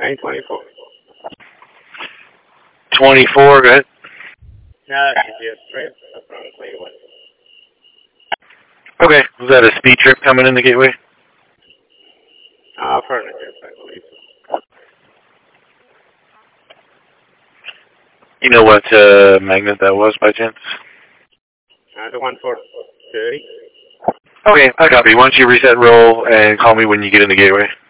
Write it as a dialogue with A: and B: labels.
A: 924.
B: 24, go ahead.
A: Just straight from Cleveland.
B: Okay, was that a speed trip coming in the gateway?
A: Affirmative, I believe.
B: You know what magnet that was by chance?
A: The one for 30.
B: Okay, I copy. Why don't you reset roll and call me when you get in the gateway?